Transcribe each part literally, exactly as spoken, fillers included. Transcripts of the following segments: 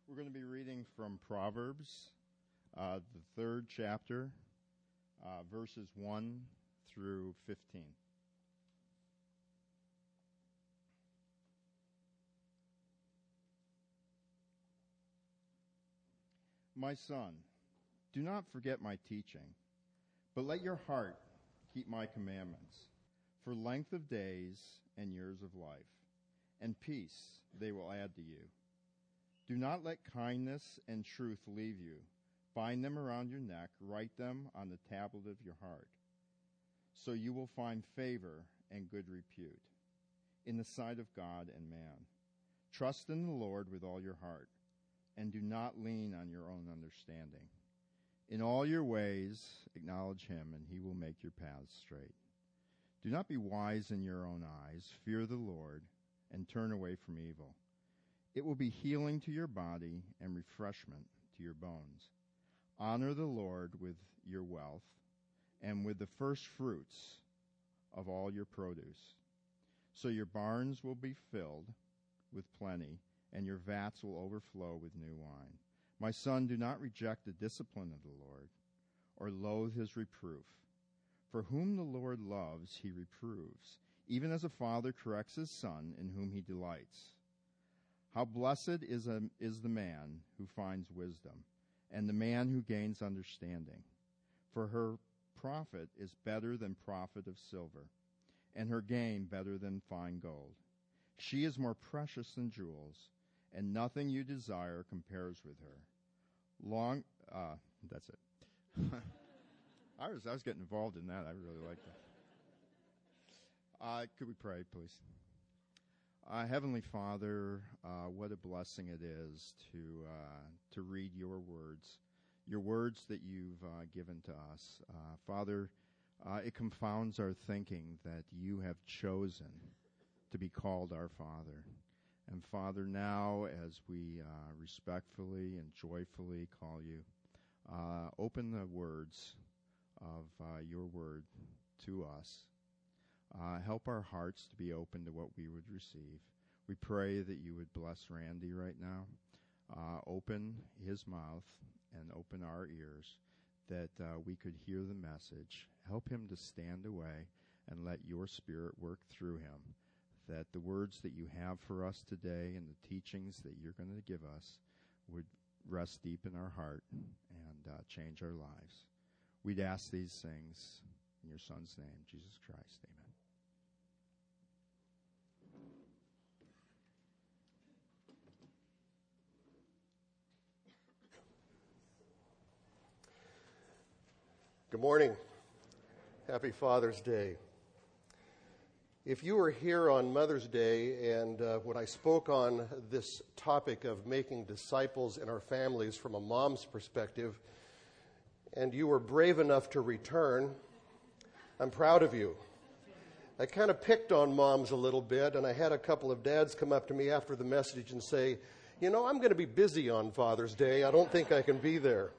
We're going to be reading from Proverbs, uh, the third chapter, uh, verses one through fifteen. My son, do not forget my teaching, but let your heart keep my commandments. For length of days and years of life, and peace they will add to you. Do not let kindness and truth leave you. Bind them around your neck, write them on the tablet of your heart. So you will find favor and good repute in the sight of God and man. Trust in the Lord with all your heart, and do not lean on your own understanding. In all your ways acknowledge him, and he will make your paths straight. Do not be wise in your own eyes. Fear the Lord, and turn away from evil. It will be healing to your body and refreshment to your bones. Honor the Lord with your wealth and with the first fruits of all your produce. So your barns will be filled with plenty, and your vats will overflow with new wine. My son, do not reject the discipline of the Lord, or loathe his reproof. For whom the Lord loves, he reproves, even as a father corrects his son in whom he delights. How blessed is, a, is the man who finds wisdom, and the man who gains understanding. For her profit is better than profit of silver, and her gain better than fine gold. She is more precious than jewels, and nothing you desire compares with her. Long, uh, that's it. I was I was getting involved in that. I really liked that. Uh, could we pray, please? Uh, Heavenly Father, uh, what a blessing it is to uh, to read your words, your words that you've uh, given to us. Uh, Father, uh, it confounds our thinking that you have chosen to be called our Father. And Father, now as we uh, respectfully and joyfully call you, uh, open the words of uh, your word to us. Uh, help our hearts to be open to what we would receive. We pray that you would bless Randy right now. Uh, open his mouth and open our ears that uh, we could hear the message. Help him to stand away and let your Spirit work through him, that the words that you have for us today and the teachings that you're going to give us would rest deep in our heart and uh, change our lives. We'd ask these things in your Son's name, Jesus Christ. Amen. Good morning. Happy Father's Day. If you were here on Mother's Day and uh, when I spoke on this topic of making disciples in our families from a mom's perspective, and you were brave enough to return, I'm proud of you. I kind of picked on moms a little bit, and I had a couple of dads come up to me after the message and say, you know, I'm going to be busy on Father's Day. I don't think I can be there.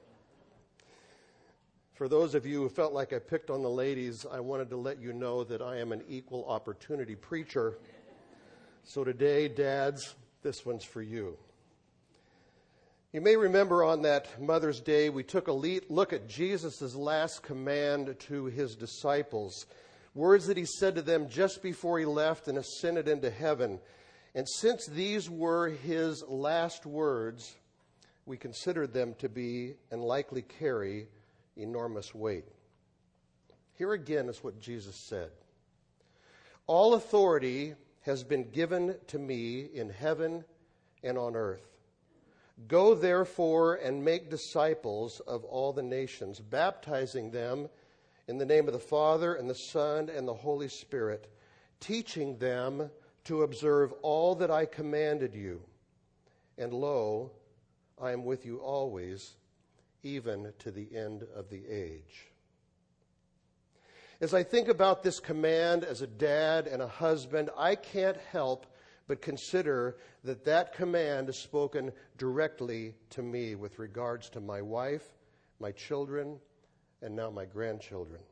For those of you who felt like I picked on the ladies, I wanted to let you know that I am an equal opportunity preacher. So today, dads, this one's for you. You may remember on that Mother's Day, we took a look at Jesus' last command to his disciples, words that he said to them just before he left and ascended into heaven. And since these were his last words, we considered them to be and likely carry enormous weight. Here again is what Jesus said. All authority has been given to me in heaven and on earth. Go therefore and make disciples of all the nations, baptizing them in the name of the Father and the Son and the Holy Spirit, teaching them to observe all that I commanded you. And lo, I am with you always, even to the end of the age. As I think about this command as a dad and a husband, I can't help but consider that that command is spoken directly to me with regards to my wife, my children, and now my grandchildren.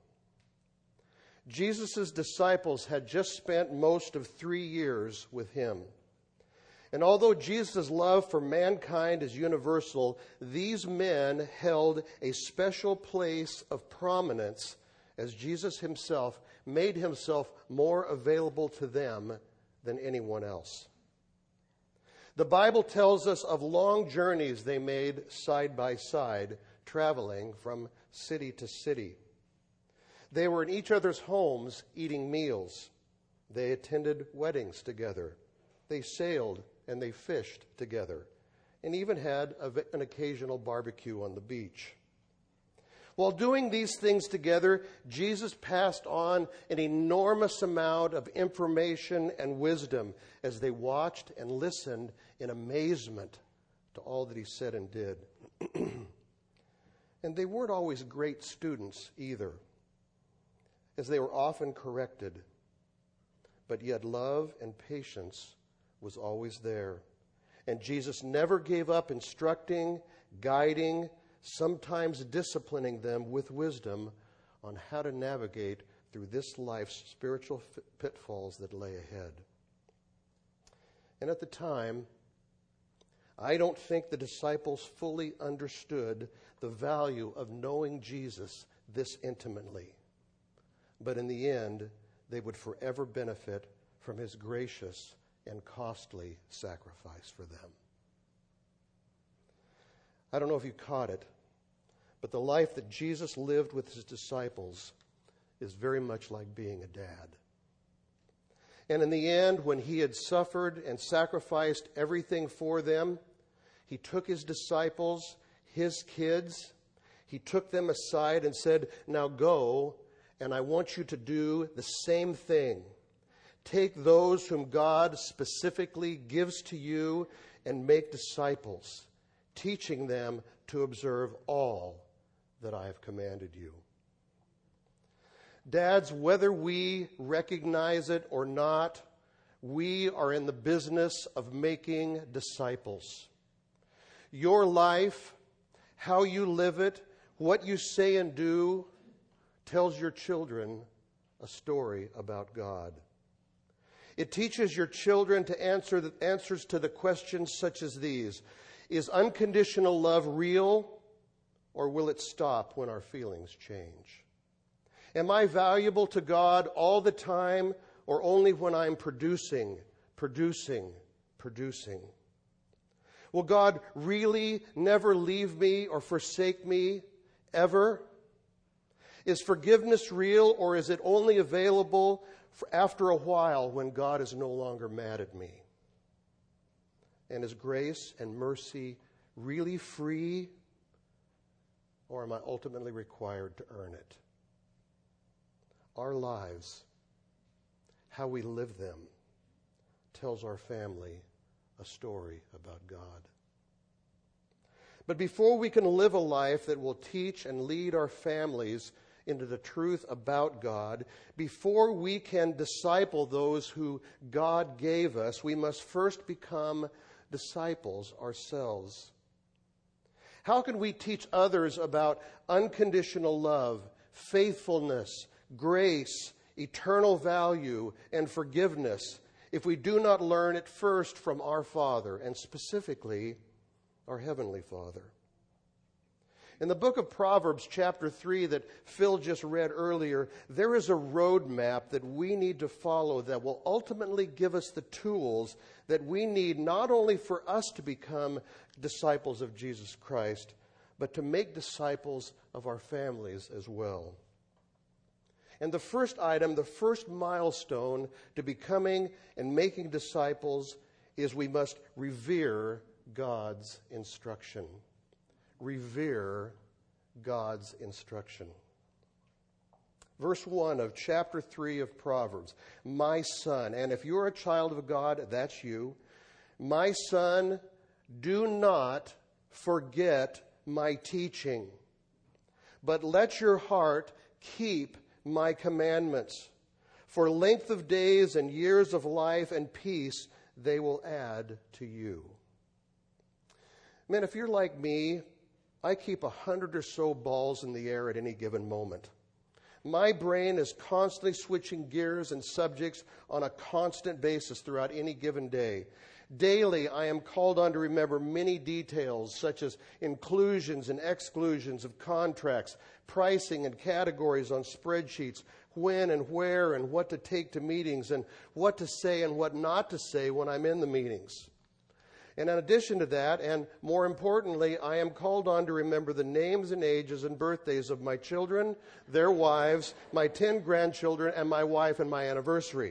Jesus' disciples had just spent most of three years with him. And although Jesus' love for mankind is universal, these men held a special place of prominence as Jesus himself made himself more available to them than anyone else. The Bible tells us of long journeys they made side by side, traveling from city to city. They were in each other's homes eating meals. They attended weddings together. They sailed and they fished together, and even had a, an occasional barbecue on the beach. While doing these things together, Jesus passed on an enormous amount of information and wisdom as they watched and listened in amazement to all that he said and did. And they weren't always great students either, as they were often corrected. But yet love and patience was always there. And Jesus never gave up instructing, guiding, sometimes disciplining them with wisdom on how to navigate through this life's spiritual pitfalls that lay ahead. And at the time, I don't think the disciples fully understood the value of knowing Jesus this intimately. But in the end, they would forever benefit from his gracious and costly sacrifice for them. I don't know if you caught it, but the life that Jesus lived with his disciples is very much like being a dad. And in the end, when he had suffered and sacrificed everything for them, he took his disciples, his kids, he took them aside and said, "Now go, and I want you to do the same thing. Take those whom God specifically gives to you and make disciples, teaching them to observe all that I have commanded you." Dads, whether we recognize it or not, we are in the business of making disciples. Your life, how you live it, what you say and do, tells your children a story about God. It teaches your children to answer the answers to the questions such as these. Is unconditional love real, or will it stop when our feelings change? Am I valuable to God all the time, or only when I'm producing, producing, producing? Will God really never leave me or forsake me, ever? Is forgiveness real, or is it only available for after a while when God is no longer mad at me? And is grace and mercy really free, or am I ultimately required to earn it? Our lives, how we live them, tells our family a story about God. But before we can live a life that will teach and lead our families into the truth about God, before we can disciple those who God gave us, we must first become disciples ourselves. How can we teach others about unconditional love, faithfulness, grace, eternal value, and forgiveness if we do not learn it first from our Father, and specifically our Heavenly Father? In the book of Proverbs, chapter three, that Phil just read earlier, there is a roadmap that we need to follow that will ultimately give us the tools that we need not only for us to become disciples of Jesus Christ, but to make disciples of our families as well. And the first item, the first milestone to becoming and making disciples is we must revere God's instruction. Revere God's instruction. Verse one of chapter three of Proverbs. My son, and if you're a child of God, that's you. My son, do not forget my teaching, but let your heart keep my commandments. For length of days and years of life and peace they will add to you. Man, if you're like me, I keep a hundred or so balls in the air at any given moment. My brain is constantly switching gears and subjects on a constant basis throughout any given day. Daily, I am called on to remember many details, such as inclusions and exclusions of contracts, pricing and categories on spreadsheets, when and where and what to take to meetings, and what to say and what not to say when I'm in the meetings. And in addition to that, and more importantly, I am called on to remember the names and ages and birthdays of my children, their wives, my ten grandchildren, and my wife and my anniversary.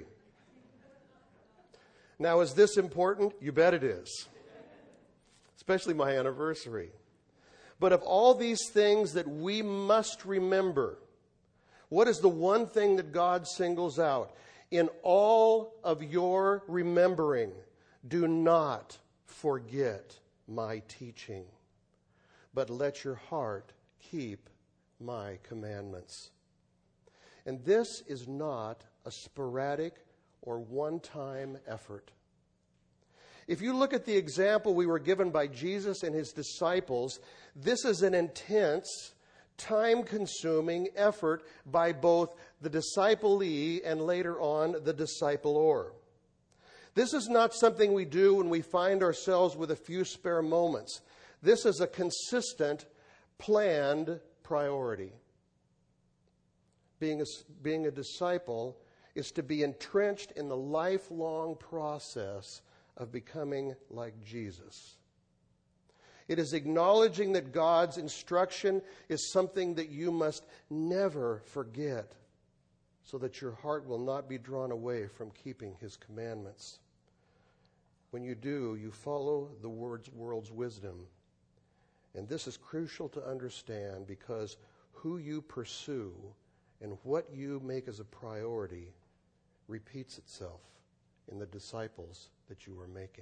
Now, is this important? You bet it is. Especially my anniversary. But of all these things that we must remember, what is the one thing that God singles out? In all of your remembering, do not forget my teaching, but let your heart keep my commandments. And this is not a sporadic or one-time effort. If you look at the example we were given by Jesus and his disciples, this is an intense, time-consuming effort by both the disciplee and later on the disciplor. This is not something we do when we find ourselves with a few spare moments. This is a consistent, planned priority. Being a, being a disciple is to be entrenched in the lifelong process of becoming like Jesus. It is acknowledging that God's instruction is something that you must never forget, so that your heart will not be drawn away from keeping his commandments. When you do, you follow the world's, world's wisdom. And this is crucial to understand, because who you pursue and what you make as a priority repeats itself in the disciples that you are making.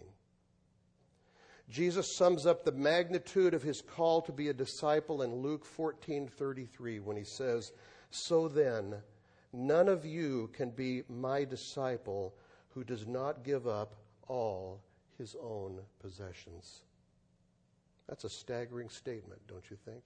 Jesus sums up the magnitude of his call to be a disciple in Luke fourteen thirty-three when he says, "So then, none of you can be my disciple who does not give up all his own possessions." That's a staggering statement, don't you think?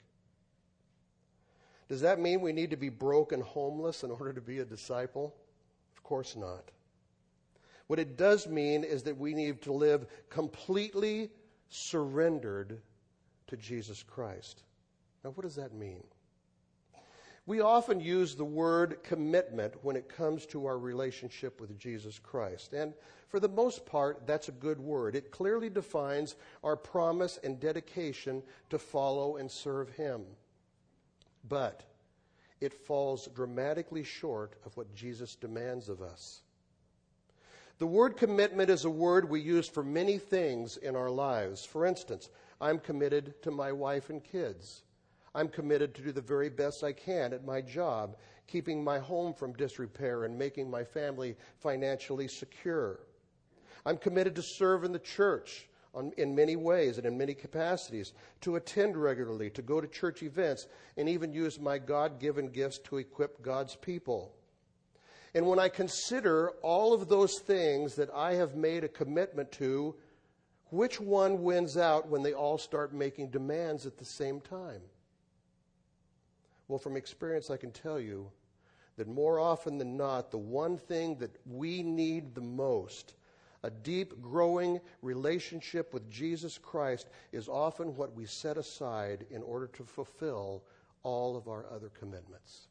Does that mean we need to be broke and homeless in order to be a disciple? Of course not. What it does mean is that we need to live completely surrendered to Jesus Christ. Now, what does that mean? We often use the word commitment when it comes to our relationship with Jesus Christ. And for the most part, that's a good word. It clearly defines our promise and dedication to follow and serve him. But it falls dramatically short of what Jesus demands of us. The word commitment is a word we use for many things in our lives. For instance, I'm committed to my wife and kids. I'm committed to do the very best I can at my job, keeping my home from disrepair and making my family financially secure. I'm committed to serve in the church on, in many ways and in many capacities, to attend regularly, to go to church events, and even use my God-given gifts to equip God's people. And when I consider all of those things that I have made a commitment to, which one wins out when they all start making demands at the same time? Well, from experience, I can tell you that more often than not, the one thing that we need the most, a deep, growing relationship with Jesus Christ, is often what we set aside in order to fulfill all of our other commitments.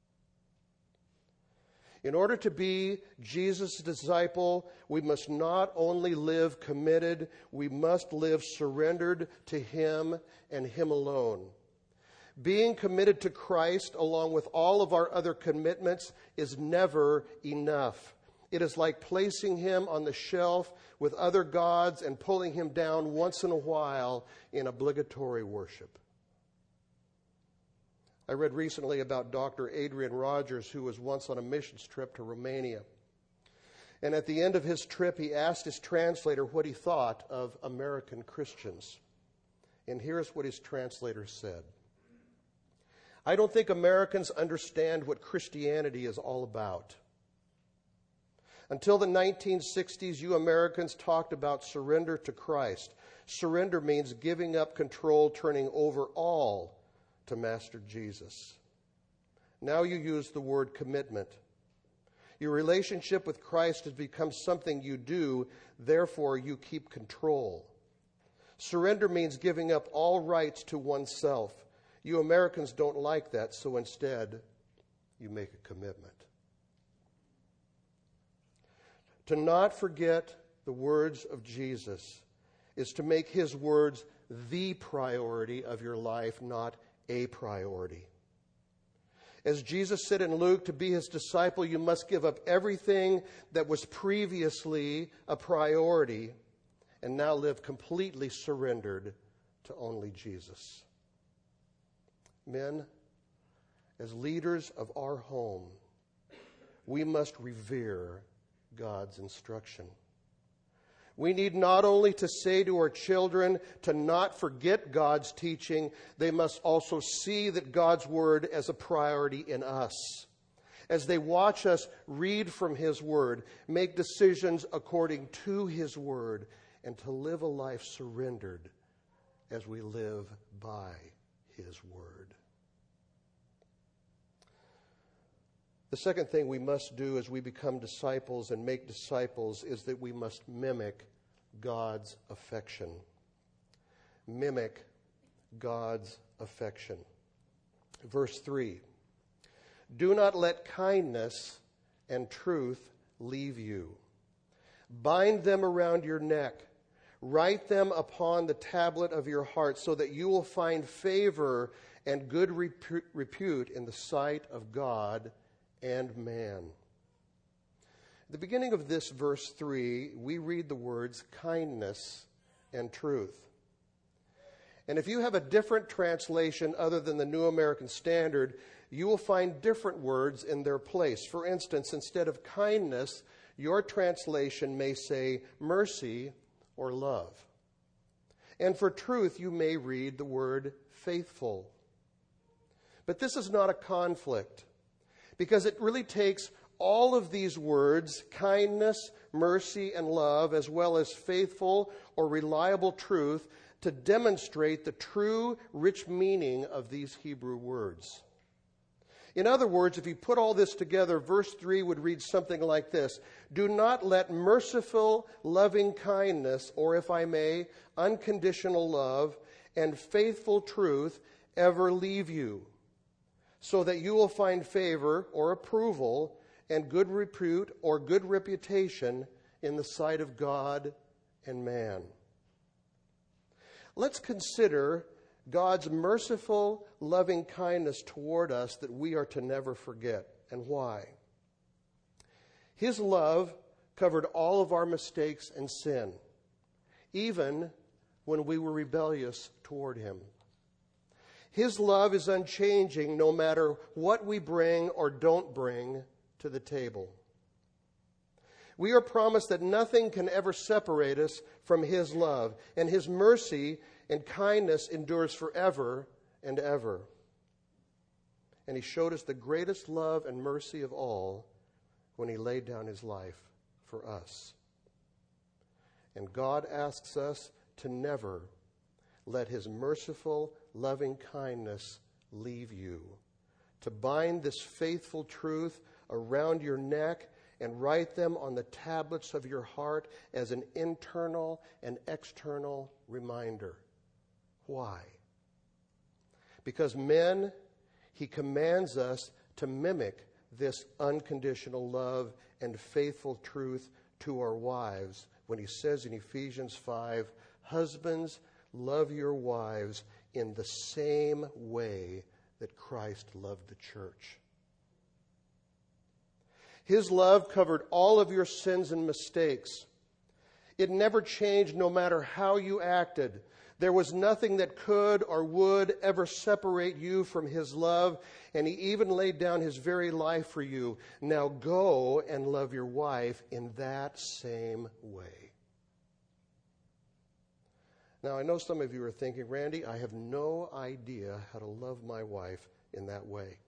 In order to be Jesus' disciple, we must not only live committed, we must live surrendered to him and him alone. Being committed to Christ, along with all of our other commitments, is never enough. It is like placing him on the shelf with other gods and pulling him down once in a while in obligatory worship. I read recently about Doctor Adrian Rogers, who was once on a missions trip to Romania. And at the end of his trip, he asked his translator what he thought of American Christians. And here's what his translator said. "I don't think Americans understand what Christianity is all about. Until the nineteen sixties, you Americans talked about surrender to Christ. Surrender means giving up control, turning over all to Master Jesus. Now you use the word commitment. Your relationship with Christ has become something you do, therefore you keep control. Surrender means giving up all rights to oneself. You Americans don't like that, so instead, you make a commitment. To not forget the words of Jesus is to make his words the priority of your life, not a priority. As Jesus said in Luke, to be his disciple, you must give up everything that was previously a priority and now live completely surrendered to only Jesus. Men, as leaders of our home, we must revere God's instruction. We need not only to say to our children to not forget God's teaching, they must also see that God's word as a priority in us. As they watch us read from his word, make decisions according to his word, and to live a life surrendered as we live by his word. The second thing we must do as we become disciples and make disciples is that we must mimic God's affection. Mimic God's affection. Verse three. Do not let kindness and truth leave you. Bind them around your neck. Write them upon the tablet of your heart so that you will find favor and good repu- repute in the sight of God and man. At the beginning of this verse three, we read the words kindness and truth. And if you have a different translation other than the New American Standard, you will find different words in their place. For instance, instead of kindness, your translation may say mercy or love. And for truth, you may read the word faithful. But this is not a conflict, because it really takes all of these words, kindness, mercy, and love, as well as faithful or reliable truth, to demonstrate the true, rich meaning of these Hebrew words. In other words, if you put all this together, verse three would read something like this. Do not let merciful, loving kindness, or if I may, unconditional love, and faithful truth ever leave you, so that you will find favor or approval and good repute or good reputation in the sight of God and man. Let's consider God's merciful, loving kindness toward us that we are to never forget, and why. His love covered all of our mistakes and sin, even when we were rebellious toward him. His love is unchanging no matter what we bring or don't bring to the table. We are promised that nothing can ever separate us from his love, and his mercy and kindness endures forever and ever. And he showed us the greatest love and mercy of all when he laid down his life for us. And God asks us to never let his merciful, loving kindness leave you, to bind this faithful truth around your neck and write them on the tablets of your heart as an internal and external reminder. Why? Because men, he commands us to mimic this unconditional love and faithful truth to our wives when he says in Ephesians five, husbands, love your wives in the same way that Christ loved the church. His love covered all of your sins and mistakes. It never changed no matter how you acted. There was nothing that could or would ever separate you from his love, and he even laid down his very life for you. Now go and love your wife in that same way. Now, I know some of you are thinking, Randy, I have no idea how to love my wife in that way.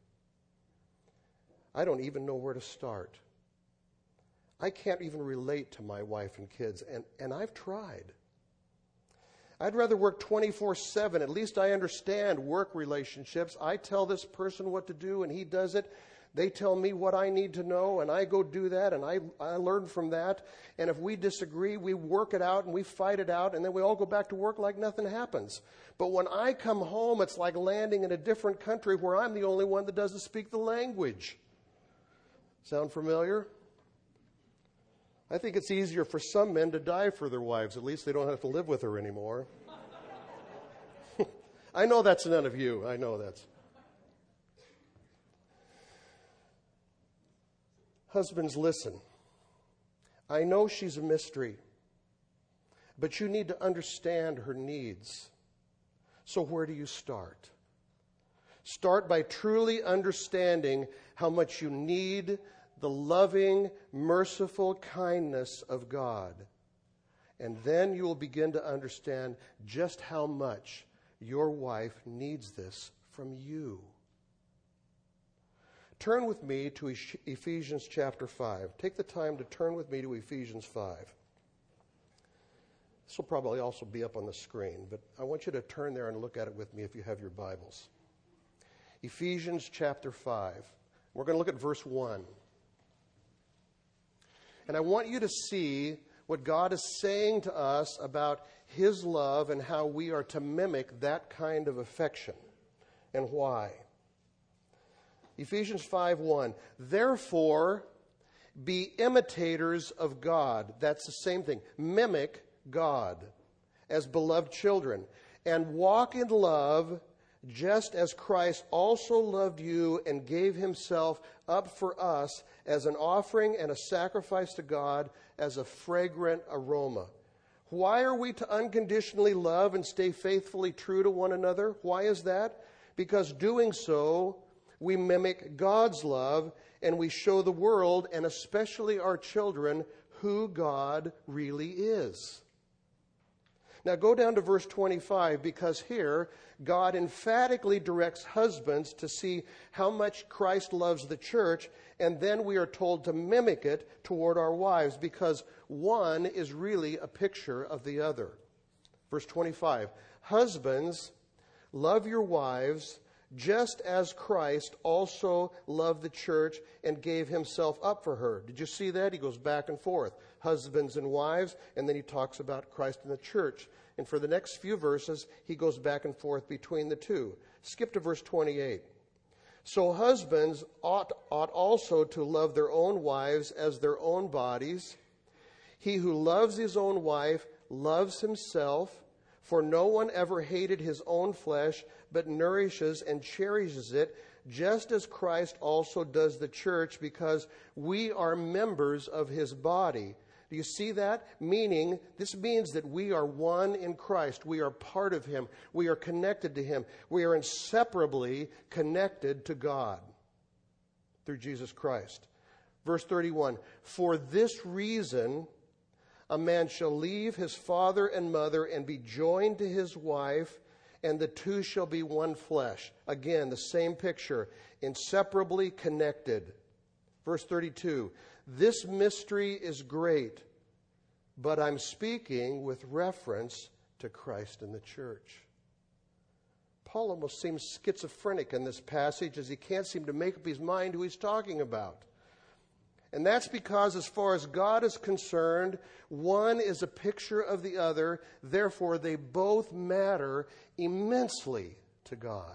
I don't even know where to start. I can't even relate to my wife and kids, and, and I've tried. I'd rather work twenty-four seven. At least I understand work relationships. I tell this person what to do and he does it. They tell me what I need to know and I go do that and I, I learn from that. And if we disagree, we work it out and we fight it out and then we all go back to work like nothing happens. But when I come home, it's like landing in a different country where I'm the only one that doesn't speak the language. Sound familiar? I think it's easier for some men to die for their wives. At least they don't have to live with her anymore. I know that's none of you. I know that's. Husbands, listen. I know she's a mystery, but you need to understand her needs. So where do you start? Start by truly understanding how much you need the loving, merciful kindness of God. And then you will begin to understand just how much your wife needs this from you. Turn with me to Ephesians chapter five. Take the time to turn with me to Ephesians five. This will probably also be up on the screen, but I want you to turn there and look at it with me if you have your Bibles. Ephesians chapter five. We're going to look at verse one. And I want you to see what God is saying to us about His love and how we are to mimic that kind of affection and why. Ephesians five one. Therefore, be imitators of God. That's the same thing. Mimic God as beloved children. And walk in love just as Christ also loved you and gave Himself up for us as an offering and a sacrifice to God as a fragrant aroma. Why are we to unconditionally love and stay faithfully true to one another? Why is that? Because doing so, we mimic God's love and we show the world, and especially our children, who God really is. Now go down to verse twenty-five, because here God emphatically directs husbands to see how much Christ loves the church, and then we are told to mimic it toward our wives, because one is really a picture of the other. Verse twenty-five, husbands, love your wives just as Christ also loved the church and gave Himself up for her. Did you see that? He goes back and forth. Husbands and wives, and then he talks about Christ and the church. And for the next few verses, he goes back and forth between the two. Skip to verse twenty-eight. So husbands ought, ought also to love their own wives as their own bodies. He who loves his own wife loves himself, for no one ever hated his own flesh, but nourishes and cherishes it, just as Christ also does the church, because we are members of His body. Do you see that? Meaning, this means that we are one in Christ. We are part of Him. We are connected to Him. We are inseparably connected to God through Jesus Christ. Verse thirty-one, for this reason, a man shall leave his father and mother and be joined to his wife, and the two shall be one flesh. Again, the same picture, inseparably connected. Verse thirty-two, this mystery is great, but I'm speaking with reference to Christ and the church. Paul almost seems schizophrenic in this passage, as he can't seem to make up his mind who he's talking about. And that's because, as far as God is concerned, one is a picture of the other. Therefore, they both matter immensely to God.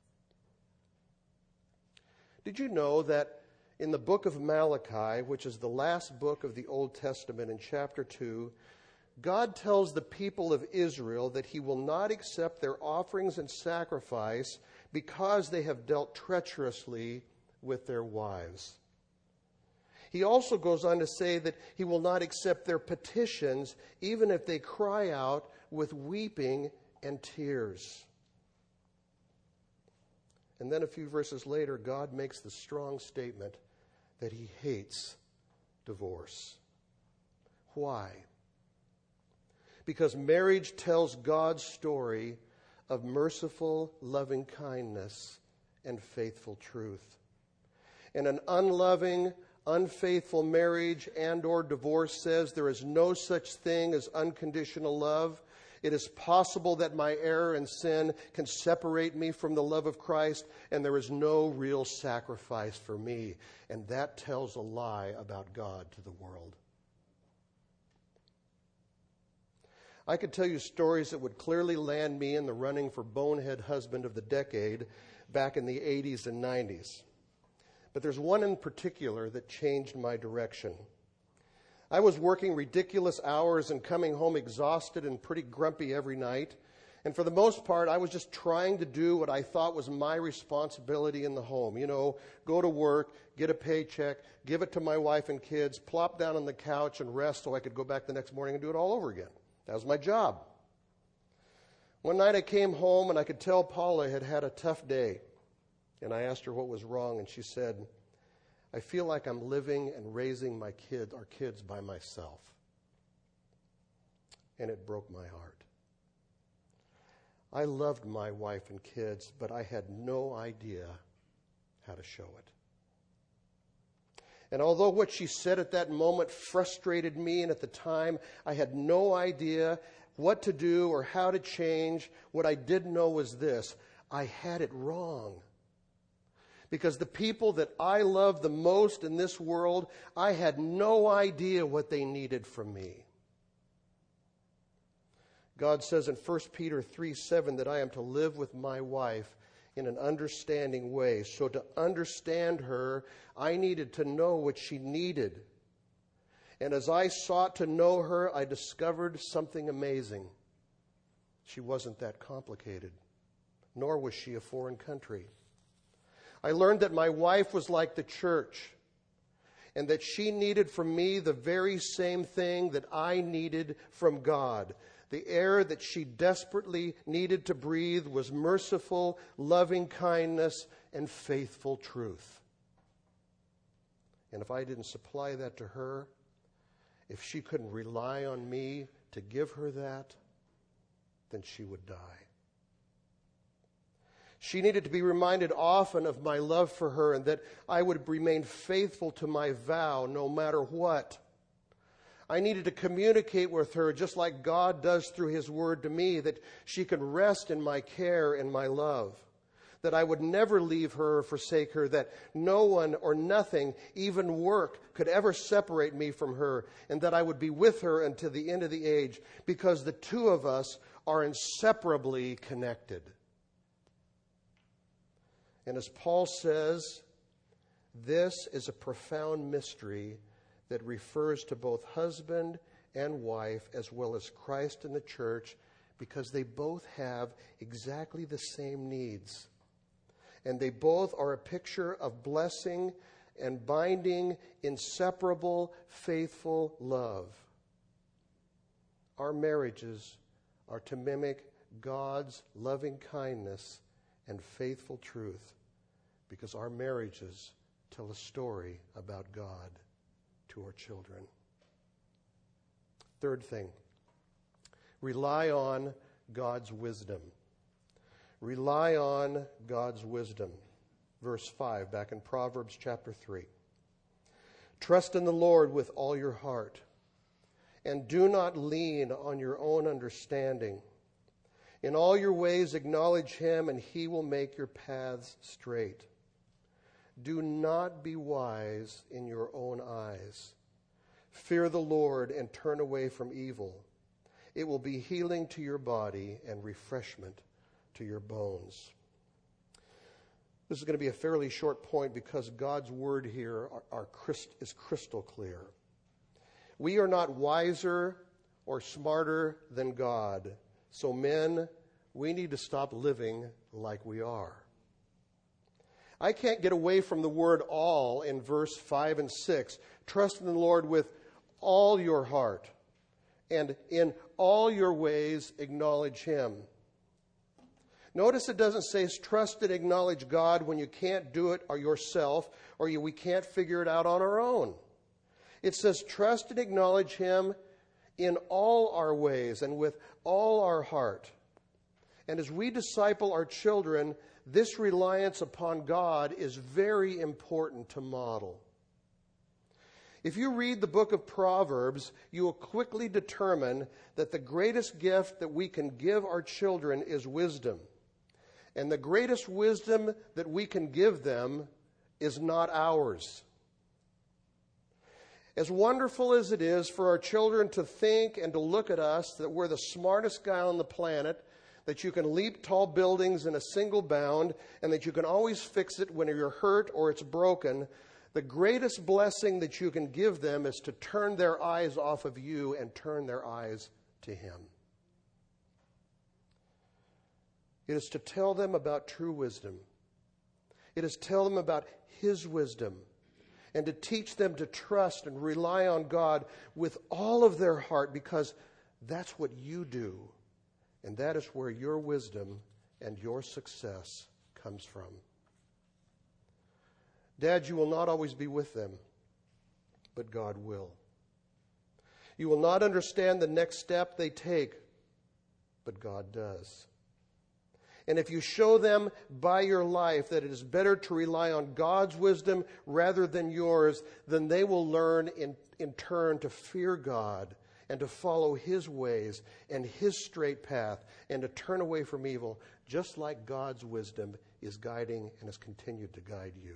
Did you know that in the book of Malachi, which is the last book of the Old Testament, in chapter two, God tells the people of Israel that He will not accept their offerings and sacrifice because they have dealt treacherously with their wives. He also goes on to say that He will not accept their petitions, even if they cry out with weeping and tears. And then a few verses later, God makes the strong statement that He hates divorce. Why? Because marriage tells God's story of merciful loving kindness and faithful truth. And an unloving, unfaithful marriage and or divorce says there is no such thing as unconditional love, It is possible that my error and sin can separate me from the love of Christ, and there is no real sacrifice for me. And that tells a lie about God to the world. I could tell you stories that would clearly land me in the running for Bonehead Husband of the Decade back in the eighties and nineties. But there's one in particular that changed my direction. I was working ridiculous hours and coming home exhausted and pretty grumpy every night. And for the most part, I was just trying to do what I thought was my responsibility in the home. You know, go to work, get a paycheck, give it to my wife and kids, plop down on the couch and rest so I could go back the next morning and do it all over again. That was my job. One night I came home and I could tell Paula had had a tough day. And I asked her what was wrong, and she said, I feel like I'm living and raising my kids, our kids by myself. And it broke my heart. I loved my wife and kids, but I had no idea how to show it. And although what she said at that moment frustrated me, and at the time I had no idea what to do or how to change, what I did know was this: I had it wrong. Because the people that I love the most in this world, I had no idea what they needed from me. God says in First Peter three seven that I am to live with my wife in an understanding way. So to understand her, I needed to know what she needed. And as I sought to know her, I discovered something amazing. She wasn't that complicated, nor was she a foreign country. I learned that my wife was like the church, and that she needed from me the very same thing that I needed from God. The air that she desperately needed to breathe was merciful, loving kindness, and faithful truth. And if I didn't supply that to her, if she couldn't rely on me to give her that, then she would die. She needed to be reminded often of my love for her, and that I would remain faithful to my vow no matter what. I needed to communicate with her just like God does through His Word to me, that she could rest in my care and my love, that I would never leave her or forsake her, that no one or nothing, even work, could ever separate me from her, and that I would be with her until the end of the age, because the two of us are inseparably connected. And as Paul says, this is a profound mystery that refers to both husband and wife, as well as Christ and the church, because they both have exactly the same needs. And they both are a picture of blessing and binding, inseparable, faithful love. Our marriages are to mimic God's loving kindness and faithful truth, because our marriages tell a story about God to our children. Third thing, rely on God's wisdom. Rely on God's wisdom. Verse five, back in Proverbs chapter three. Trust in the Lord with all your heart, and do not lean on your own understanding. In all your ways acknowledge Him, and He will make your paths straight. Do not be wise in your own eyes. Fear the Lord and turn away from evil. It will be healing to your body and refreshment to your bones. This is going to be a fairly short point, because God's word here are, are crystal, is crystal clear. We are not wiser or smarter than God. So men, we need to stop living like we are. I can't get away from the word all in verse five and six. Trust in the Lord with all your heart, and in all your ways acknowledge Him. Notice it doesn't say trust and acknowledge God when you can't do it or yourself, or you, we can't figure it out on our own. It says trust and acknowledge Him in all our ways and with all our heart. And as we disciple our children, this reliance upon God is very important to model. If you read the book of Proverbs, you will quickly determine that the greatest gift that we can give our children is wisdom. And the greatest wisdom that we can give them is not ours. As wonderful as it is for our children to think and to look at us that we're the smartest guy on the planet, that you can leap tall buildings in a single bound, and that you can always fix it when you're hurt or it's broken, the greatest blessing that you can give them is to turn their eyes off of you and turn their eyes to Him. It is to tell them about true wisdom. It is to tell them about His wisdom, and to teach them to trust and rely on God with all of their heart, because that's what you do, and that is where your wisdom and your success comes from. Dad, you will not always be with them, but God will. You will not understand the next step they take, but God does. And if you show them by your life that it is better to rely on God's wisdom rather than yours, then they will learn in, in turn to fear God and to follow His ways and His straight path and to turn away from evil, just like God's wisdom is guiding and has continued to guide you.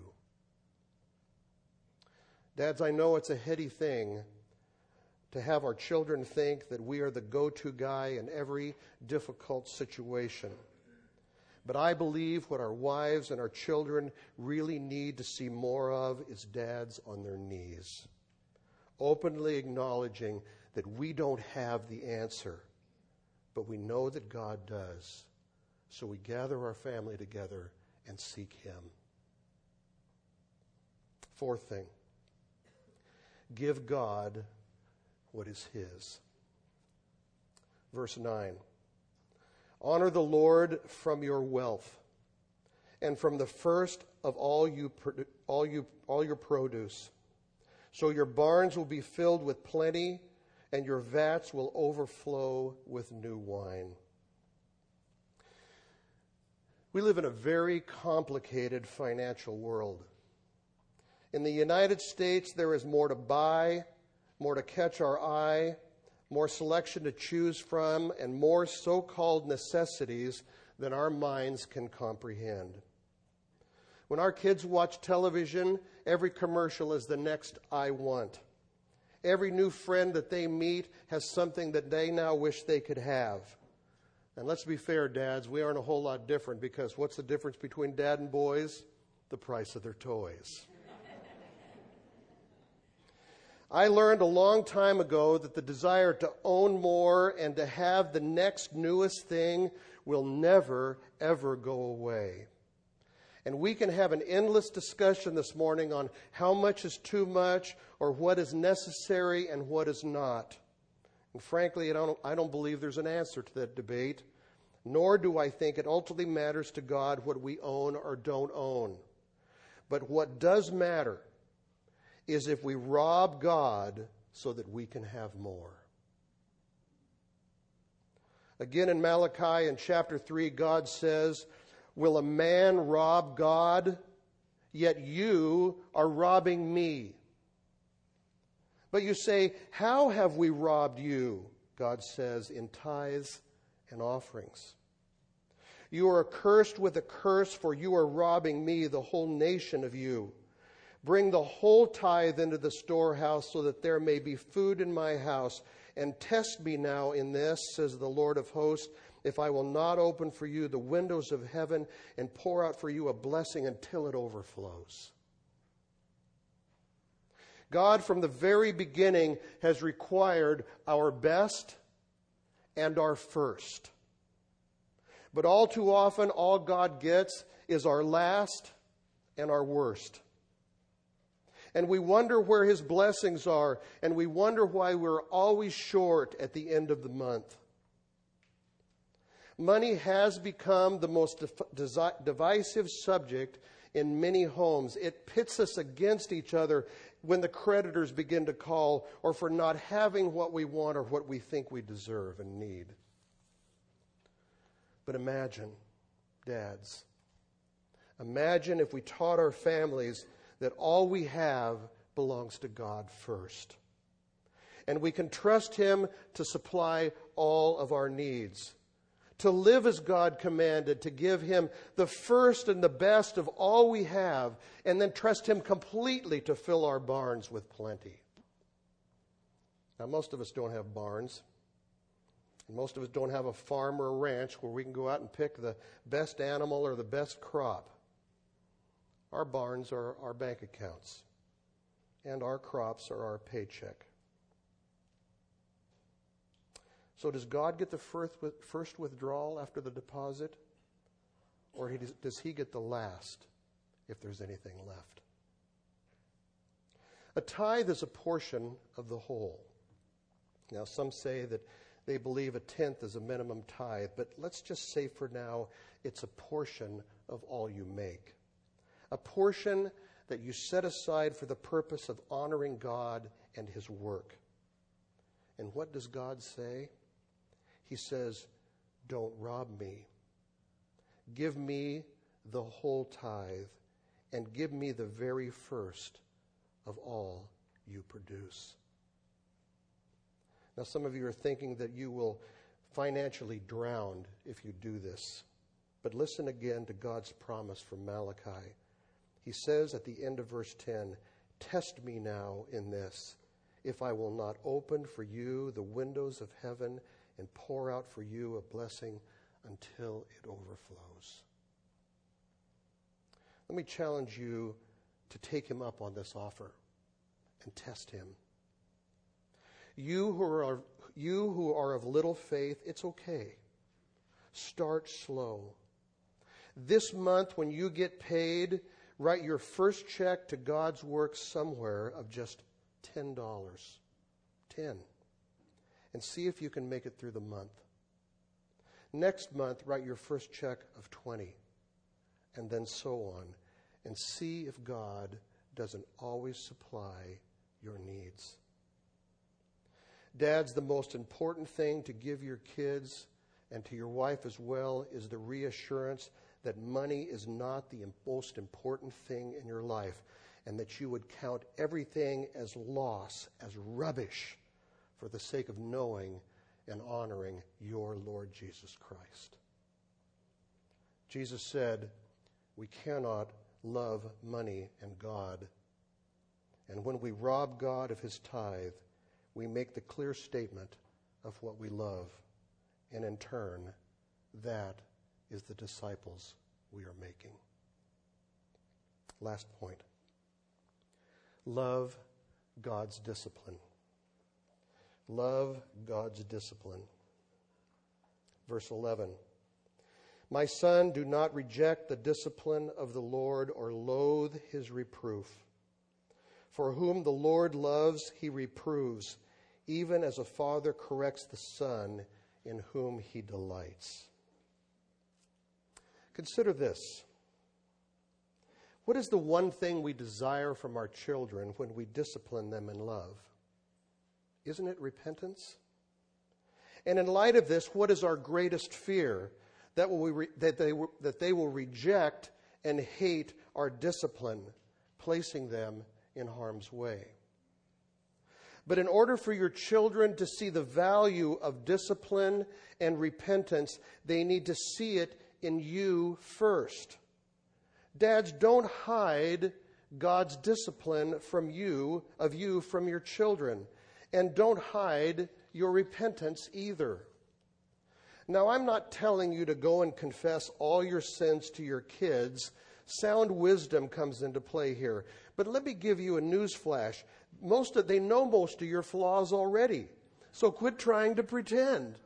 Dads, I know it's a heady thing to have our children think that we are the go-to guy in every difficult situation. But I believe what our wives and our children really need to see more of is dads on their knees, openly acknowledging that we don't have the answer, but we know that God does. So we gather our family together and seek Him. Fourth thing, give God what is His. Verse nine. Honor the Lord from your wealth, and from the first of all you all you all your produce. So your barns will be filled with plenty, and your vats will overflow with new wine. We live in a very complicated financial world. In the United States, there is more to buy, more to catch our eye, more selection to choose from, and more so-called necessities than our minds can comprehend. When our kids watch television, every commercial is the next I want. Every new friend that they meet has something that they now wish they could have. And let's be fair, dads, we aren't a whole lot different, because what's the difference between dad and boys? The price of their toys. I learned a long time ago that the desire to own more and to have the next newest thing will never, ever go away. And we can have an endless discussion this morning on how much is too much, or what is necessary and what is not. And frankly, I don't, I don't believe there's an answer to that debate, nor do I think it ultimately matters to God what we own or don't own. But what does matter is if we rob God so that we can have more. Again in Malachi in chapter three, God says, "Will a man rob God? Yet you are robbing me." But you say, "How have we robbed you?" God says, "In tithes and offerings. You are accursed with a curse, for you are robbing me, the whole nation of you. Bring the whole tithe into the storehouse, so that there may be food in my house. And test me now in this, says the Lord of hosts, if I will not open for you the windows of heaven and pour out for you a blessing until it overflows." God, from the very beginning, has required our best and our first. But all too often, all God gets is our last and our worst. And we wonder where His blessings are, and we wonder why we're always short at the end of the month. Money has become the most divisive subject in many homes. It pits us against each other when the creditors begin to call, or for not having what we want or what we think we deserve and need. But imagine, dads, imagine if we taught our families that all we have belongs to God first. And we can trust Him to supply all of our needs, to live as God commanded, to give Him the first and the best of all we have, and then trust Him completely to fill our barns with plenty. Now, most of us don't have barns. And most of us don't have a farm or a ranch where we can go out and pick the best animal or the best crop. Our barns are our bank accounts, and our crops are our paycheck. So does God get the first withdrawal after the deposit? Or does He get the last if there's anything left? A tithe is a portion of the whole. Now, some say that they believe a tenth is a minimum tithe, but let's just say for now it's a portion of all you make. A portion that you set aside for the purpose of honoring God and His work. And what does God say? He says, don't rob me. Give me the whole tithe, and give me the very first of all you produce. Now, some of you are thinking that you will financially drown if you do this. But listen again to God's promise from Malachi. He says at the end of verse ten, test me now in this, if I will not open for you the windows of heaven and pour out for you a blessing until it overflows. Let me challenge you to take Him up on this offer and test Him. You who are, you who are of little faith, it's okay. Start slow. This month, when you get paid, write your first check to God's work somewhere of just ten dollars. ten. And see if you can make it through the month. Next month, write your first check of twenty. And then so on. And see if God doesn't always supply your needs. Dads, the most important thing to give your kids and to your wife as well is the reassurance that money is not the most important thing in your life, and that you would count everything as loss, as rubbish, for the sake of knowing and honoring your Lord Jesus Christ. Jesus said, we cannot love money and God. And when we rob God of His tithe, we make the clear statement of what we love. And in turn, that is the disciples we are making. Last point. Love God's discipline. Love God's discipline. Verse eleven. My son, do not reject the discipline of the Lord or loathe His reproof. For whom the Lord loves, He reproves, even as a father corrects the son in whom He delights. Consider this. What is the one thing we desire from our children when we discipline them in love? Isn't it repentance? And in light of this, what is our greatest fear? That, will we re- that, they, that they will reject and hate our discipline, placing them in harm's way. But in order for your children to see the value of discipline and repentance, they need to see it in you first. Dads, don't hide God's discipline from you, of you from your children. And don't hide your repentance either. Now, I'm not telling you to go and confess all your sins to your kids. Sound wisdom comes into play here. But let me give you a news flash. Most of, they know most of your flaws already. So quit trying to pretend.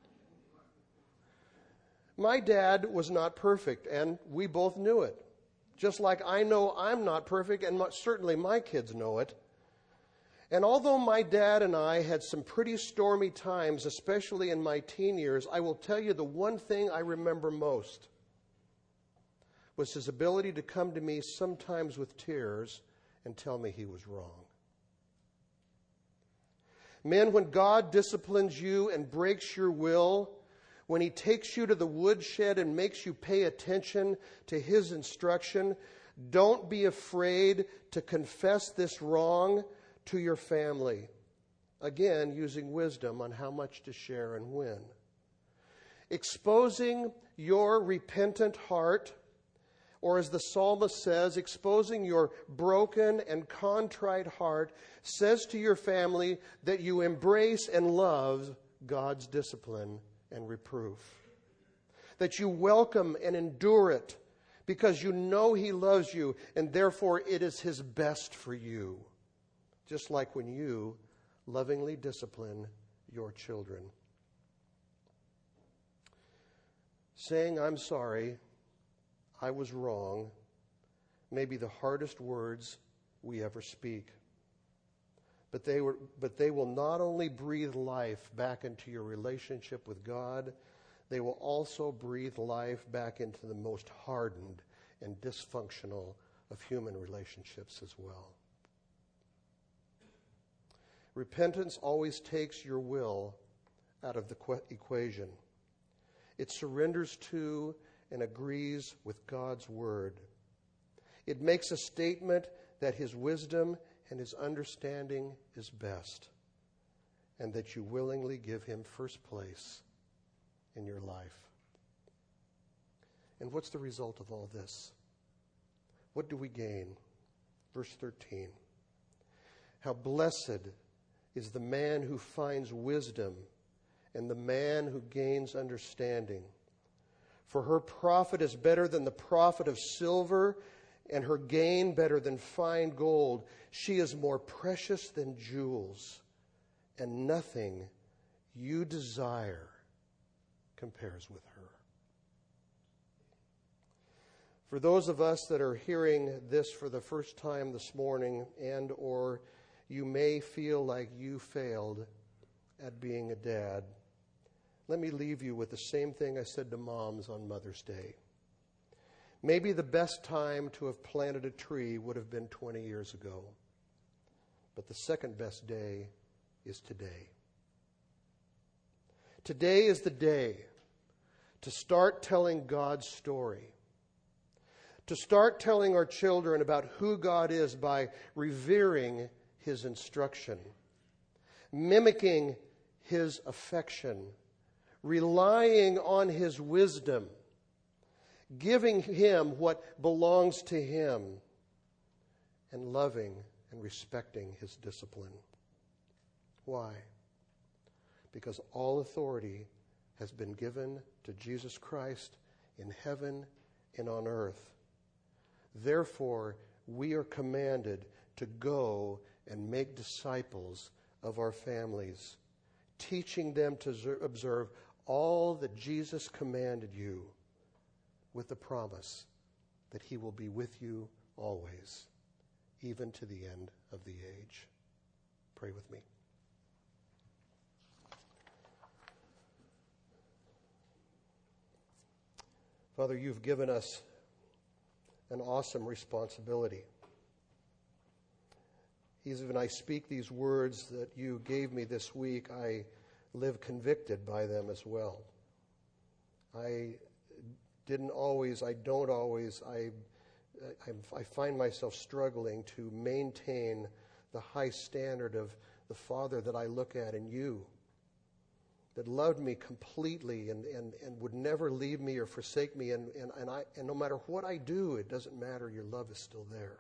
My dad was not perfect, and we both knew it. Just like I know I'm not perfect, and certainly my kids know it. And although my dad and I had some pretty stormy times, especially in my teen years, I will tell you the one thing I remember most was his ability to come to me sometimes with tears and tell me he was wrong. Men, when God disciplines you and breaks your will, when He takes you to the woodshed and makes you pay attention to His instruction, Don't be afraid to confess this wrong to your family. Again, using wisdom on how much to share and when. Exposing your repentant heart, or as the psalmist says, exposing your broken and contrite heart, says to your family that you embrace and love God's discipline and reproof. That you welcome and endure it because you know He loves you and therefore it is His best for you. Just like when you lovingly discipline your children. Saying, "I'm sorry, I was wrong," may be the hardest words we ever speak. But they were, but they will not only breathe life back into your relationship with God, they will also breathe life back into the most hardened and dysfunctional of human relationships as well. Repentance always takes your will out of the equation. It surrenders to and agrees with God's word. It makes a statement that His wisdom and His understanding is best, and that you willingly give Him first place in your life. And what's the result of all this? What do we gain? Verse thirteen. How blessed is the man who finds wisdom and the man who gains understanding. For her profit is better than the profit of silver, and her gain better than fine gold. She is more precious than jewels, and nothing you desire compares with her. For those of us that are hearing this for the first time this morning, and or you may feel like you failed at being a dad, let me leave you with the same thing I said to moms on Mother's Day. Maybe the best time to have planted a tree would have been twenty years ago. But the second best day is today. Today is the day to start telling God's story. To start telling our children about who God is by revering His instruction, mimicking His affection, relying on His wisdom, giving Him what belongs to Him, and loving and respecting His discipline. Why? Because all authority has been given to Jesus Christ in heaven and on earth. Therefore, we are commanded to go and make disciples of our families, teaching them to observe all that Jesus commanded you, with the promise that He will be with you always, even to the end of the age. Pray with me. Father, you've given us an awesome responsibility. Even when I speak these words that you gave me this week, I live convicted by them as well. I didn't always, I don't always, I, I, I find myself struggling to maintain the high standard of the Father that I look at in you, that loved me completely and, and, and would never leave me or forsake me. And, and, and, I, and no matter what I do, it doesn't matter. Your love is still there.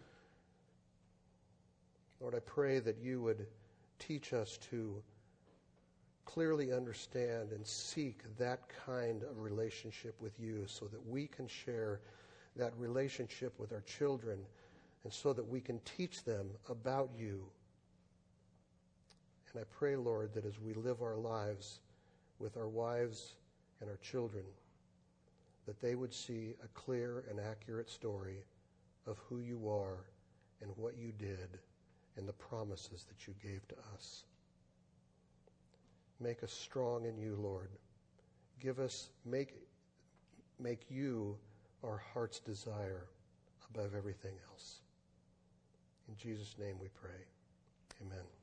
Lord, I pray that you would teach us to clearly understand and seek that kind of relationship with you so that we can share that relationship with our children and so that we can teach them about you. And I pray, Lord, that as we live our lives with our wives and our children, that they would see a clear and accurate story of who you are and what you did and the promises that you gave to us. Make us strong in you, Lord. Give us, make, make you our heart's desire above everything else. In Jesus' name we pray. Amen.